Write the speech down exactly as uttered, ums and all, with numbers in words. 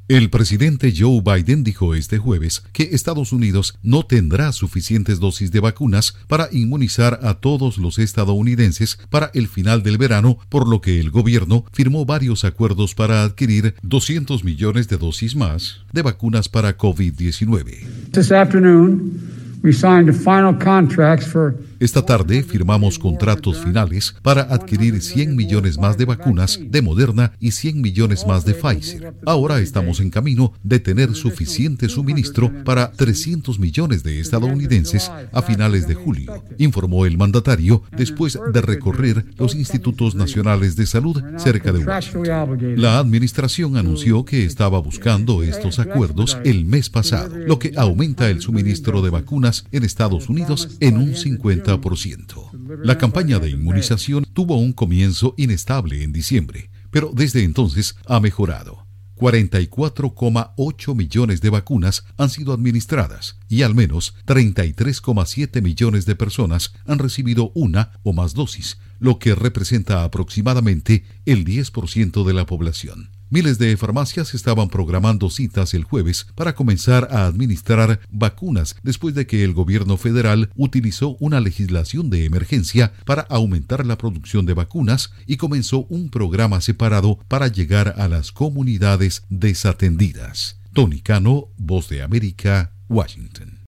El presidente Joe Biden dijo este jueves que Estados Unidos no tendrá suficientes dosis de vacunas para inmunizar a todos los estadounidenses para el final del verano, por lo que el gobierno firmó varios acuerdos para adquirir doscientos millones de dosis más de vacunas para COVID diecinueve. This afternoon, we signed final contracts for Esta tarde firmamos contratos finales para adquirir cien millones más de vacunas de Moderna y cien millones más de Pfizer. Ahora estamos en camino de tener suficiente suministro para trescientos millones de estadounidenses a finales de julio, informó el mandatario después de recorrer los institutos nacionales de salud cerca de Washington. La administración anunció que estaba buscando estos acuerdos el mes pasado, lo que aumenta el suministro de vacunas en Estados Unidos en un cincuenta por ciento. La campaña de inmunización tuvo un comienzo inestable en diciembre, pero desde entonces ha mejorado. cuarenta y cuatro coma ocho millones de vacunas han sido administradas y al menos treinta y tres coma siete millones de personas han recibido una o más dosis, lo que representa aproximadamente el diez por ciento de la población. Miles de farmacias estaban programando citas el jueves para comenzar a administrar vacunas después de que el gobierno federal utilizó una legislación de emergencia para aumentar la producción de vacunas y comenzó un programa separado para llegar a las comunidades desatendidas. Tony Cano, Voz de América, Washington.